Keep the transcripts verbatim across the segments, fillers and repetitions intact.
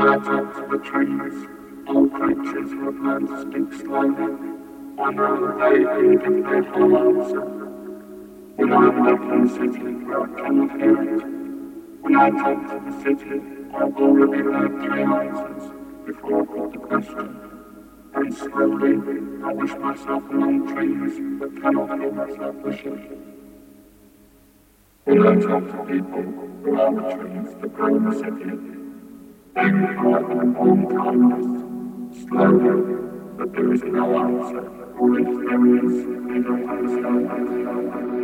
I talk to the trees, all creatures with land speak slowly. I know they aid if they will answer. When I'm left in the city where I cannot hear it, when I talk to the city, I've already heard three answers before I put the question. And slowly, I wish myself among trees, but cannot hear myself wishing. When I talk to people who are the trees that grow in the city, they reply with a warm kindness, slowly, but there is no answer, or if there is, they don't understand.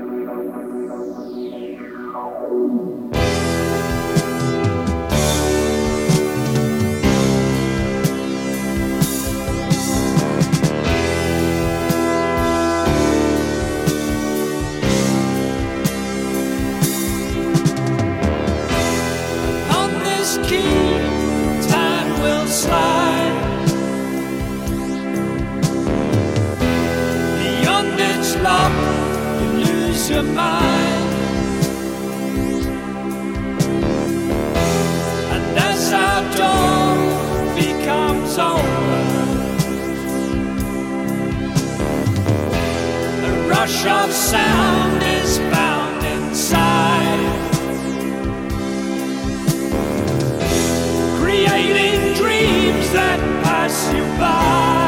Your mind, and as our dawn becomes over, the rush of sound is found inside, creating dreams that pass you by.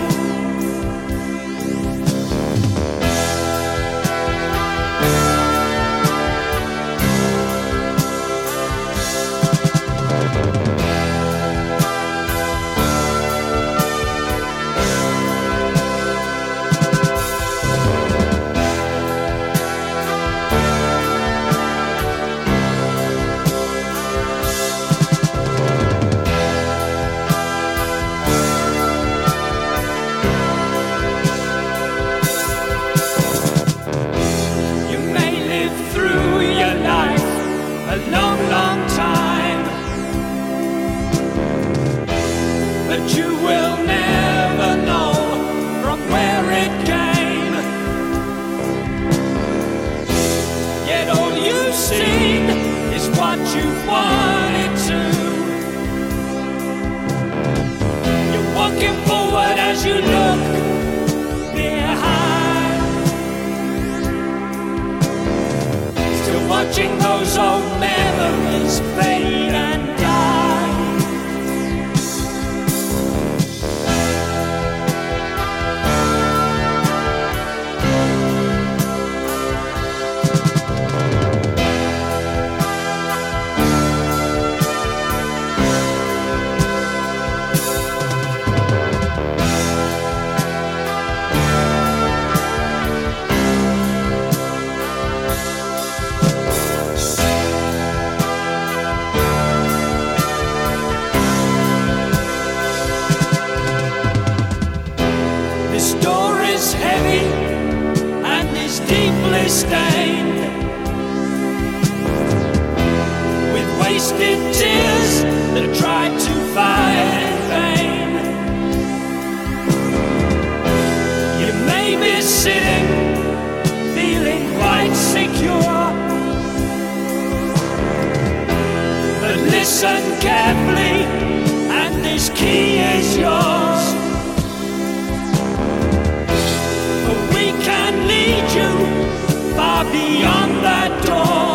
Watching those old memories fade and die. Stained with wasted tears that tried to fight in vain. You may be sitting, feeling quite secure, but listen carefully, and this key is yours. For we can lead you far beyond that door.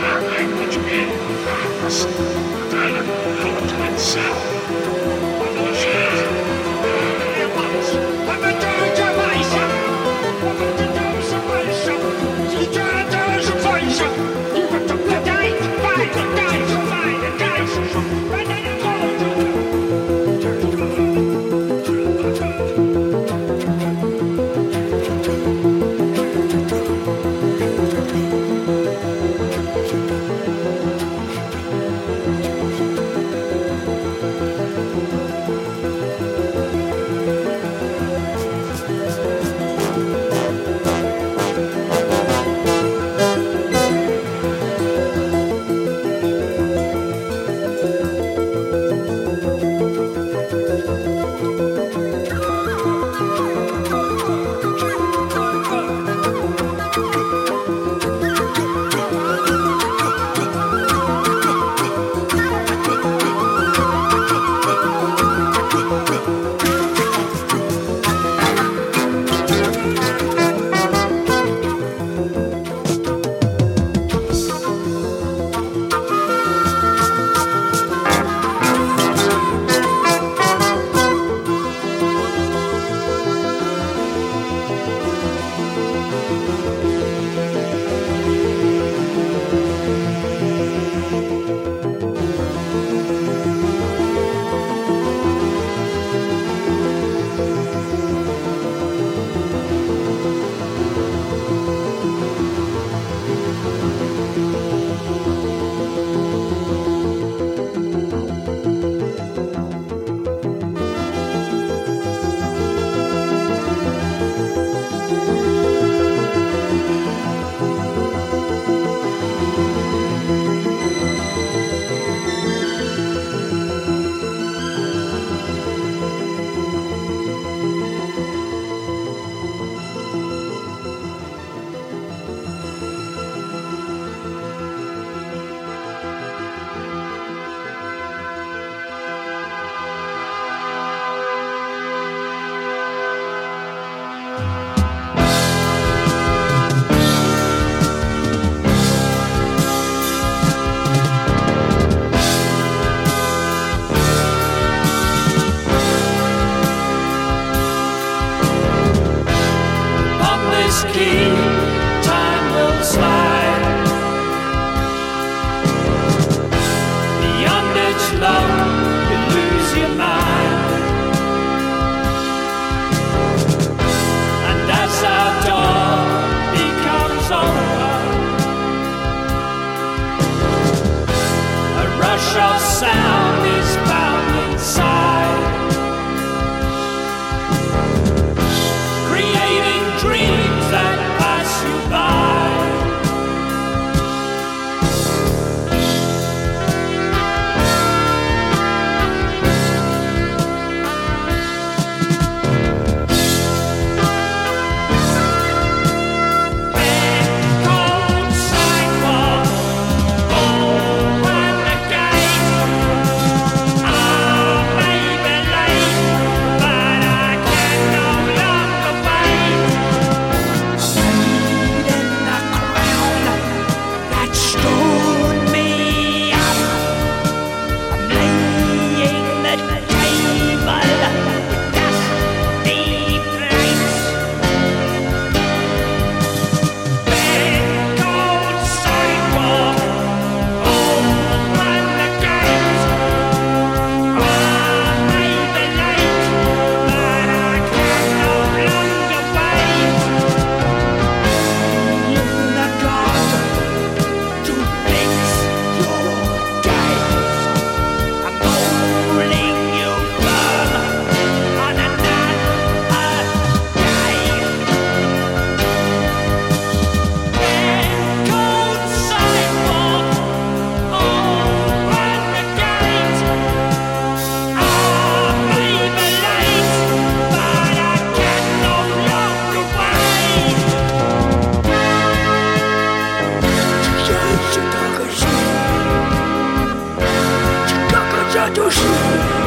就是。